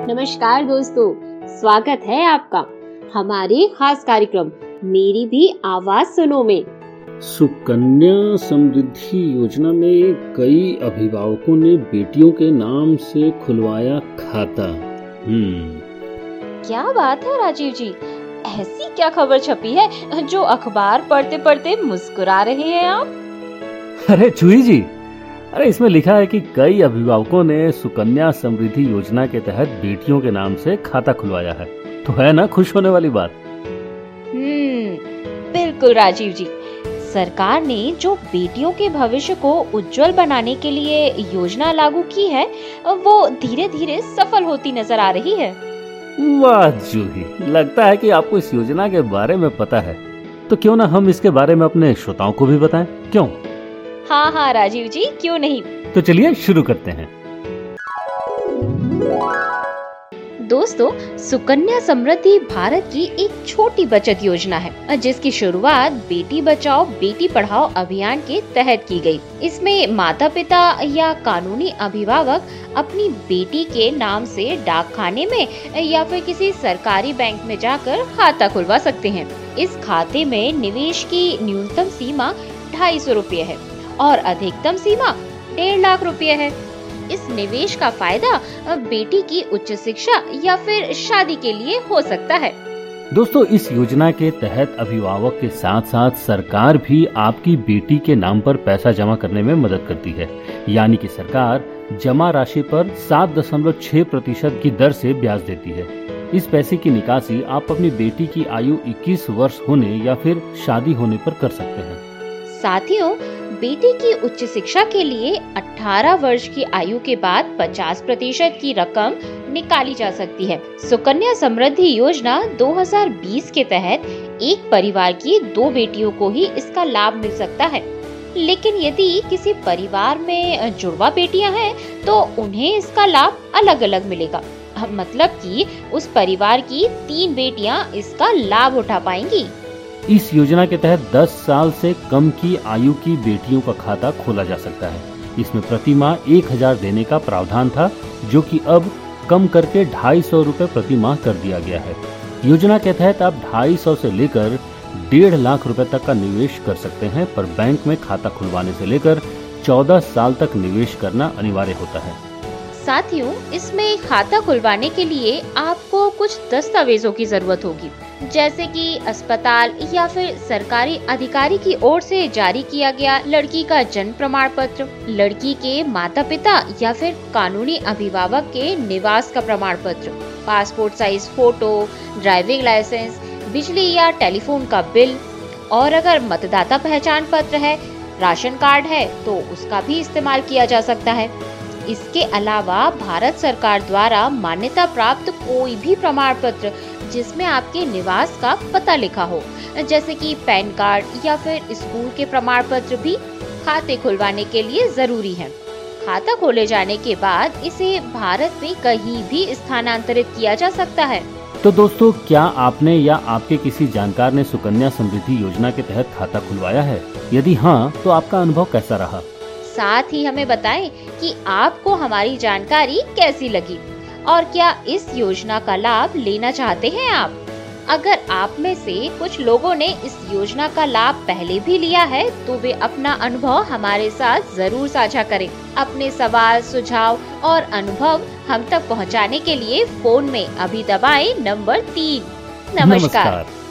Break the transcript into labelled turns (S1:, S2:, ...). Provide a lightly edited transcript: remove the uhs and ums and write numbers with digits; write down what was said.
S1: नमस्कार दोस्तों, स्वागत है आपका हमारे खास कार्यक्रम मेरी भी आवाज सुनो में।
S2: सुकन्या समृद्धि योजना में कई अभिभावकों ने बेटियों के नाम से खुलवाया खाता।
S3: क्या बात है राजीव जी, ऐसी क्या खबर छपी है जो अखबार पढ़ते पढ़ते मुस्कुरा रहे हैं आप?
S4: अरे चूही जी, इसमें लिखा है कि कई अभिभावकों ने सुकन्या समृद्धि योजना के तहत बेटियों के नाम से खाता खुलवाया है। तो है ना खुश होने वाली बात।
S3: बिल्कुल राजीव जी, सरकार ने जो बेटियों के भविष्य को उज्जवल बनाने के लिए योजना लागू की है वो धीरे धीरे सफल होती नजर आ रही है।
S4: वाह जूही, लगता है कि आपको इस योजना के बारे में पता है। तो क्यों ना हम इसके बारे में अपने श्रोताओं को भी बताएं, क्यों?
S3: हाँ राजीव जी, क्यों नहीं।
S4: तो चलिए शुरू करते हैं।
S3: दोस्तों, सुकन्या समृद्धि भारत की एक छोटी बचत योजना है जिसकी शुरुआत बेटी बचाओ बेटी पढ़ाओ अभियान के तहत की गई। इसमें माता पिता या कानूनी अभिभावक अपनी बेटी के नाम से डाकखाने में या फिर किसी सरकारी बैंक में जाकर खाता खुलवा सकते हैं। इस खाते में निवेश की न्यूनतम सीमा 250 रुपये है और अधिकतम सीमा 1.5 लाख रुपये है। इस निवेश का फायदा बेटी की उच्च शिक्षा या फिर शादी के लिए हो सकता है।
S4: दोस्तों, इस योजना के तहत अभिभावक के साथ साथ सरकार भी आपकी बेटी के नाम पर पैसा जमा करने में मदद करती है। यानी कि सरकार जमा राशि पर 7.6% की दर से ब्याज देती है। इस पैसे की निकासी आप अपनी बेटी की आयु 21 वर्ष होने या फिर शादी होने पर कर सकते हैं।
S3: साथियों, बेटी की उच्च शिक्षा के लिए 18 वर्ष की आयु के बाद 50% की रकम निकाली जा सकती है। सुकन्या समृद्धि योजना 2020 के तहत एक परिवार की 2 बेटियों को ही इसका लाभ मिल सकता है। लेकिन यदि किसी परिवार में जुड़वा बेटियां हैं तो उन्हें इसका लाभ अलग अलग मिलेगा। मतलब कि उस परिवार की 3 बेटियां इसका लाभ उठा पाएंगी।
S4: इस योजना के तहत 10 साल से कम की आयु की बेटियों का खाता खोला जा सकता है। इसमें प्रति माह 1000 देने का प्रावधान था, जो कि अब कम करके 250 रुपए प्रति माह कर दिया गया है। योजना के तहत आप 250 से लेकर 1.5 लाख रुपए तक का निवेश कर सकते हैं, पर बैंक में खाता खुलवाने से लेकर 14 साल तक निवेश करना अनिवार्य होता है।
S3: साथियों, इसमें खाता खुलवाने के लिए आपको कुछ दस्तावेजों की जरूरत होगी, जैसे कि अस्पताल या फिर सरकारी अधिकारी की ओर से जारी किया गया लड़की का जन्म प्रमाण पत्र, लड़की के माता पिता या फिर कानूनी अभिभावक के निवास का प्रमाण पत्र, passport size photo, driving licence, बिजली या टेलीफोन का बिल, और अगर मतदाता पहचान पत्र है, राशन कार्ड है तो उसका भी इस्तेमाल किया जा सकता है। इसके अलावा भारत सरकार द्वारा मान्यता प्राप्त कोई भी प्रमाण पत्र जिसमें आपके निवास का पता लिखा हो, जैसे कि पैन कार्ड या फिर स्कूल के प्रमाण पत्र भी खाते खुलवाने के लिए जरूरी है। खाता खोले जाने के बाद इसे भारत में कहीं भी स्थानांतरित किया जा सकता है।
S4: तो दोस्तों, क्या आपने या आपके किसी जानकार ने सुकन्या समृद्धि योजना के तहत खाता खुलवाया है? यदि हाँ, तो आपका अनुभव कैसा रहा?
S3: साथ ही हमें बताएं कि आपको हमारी जानकारी कैसी लगी और क्या इस योजना का लाभ लेना चाहते हैं आप? अगर आप में से कुछ लोगों ने इस योजना का लाभ पहले भी लिया है तो वे अपना अनुभव हमारे साथ जरूर साझा करें। अपने सवाल, सुझाव और अनुभव हम तक पहुंचाने के लिए फोन में अभी दबाएं नंबर 3। नमस्कार।